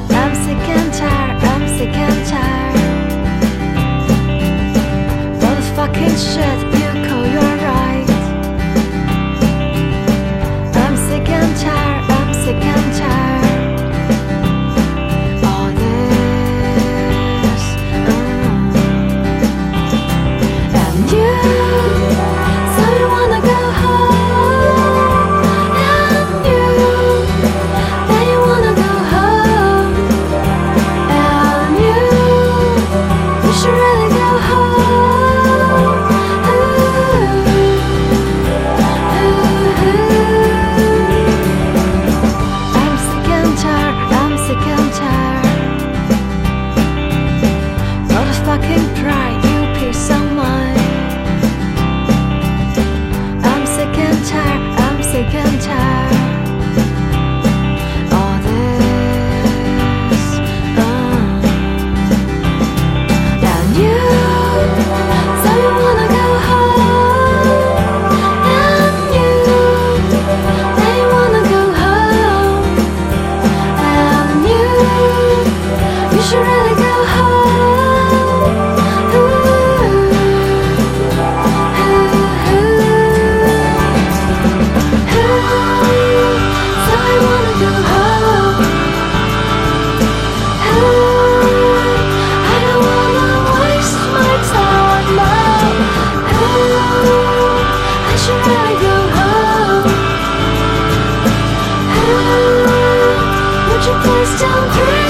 I'm sick and tired, I'm sick and tired all this fucking shit you call your right. I'm sick and tired, I'm sick and tired all this and you say you wanna go home, and you say you wanna go home, and you should really go home. I'm sick and tired, I'm sick and tired all the fucking pride you piece of mine. I'm sick and tired, I'm sick and tired all this and you say you wanna go home, and you say you wanna go home, and you should really go home. So I wanna go home. I don't wanna waste my time now. I should really go home. Would you please don't breathe?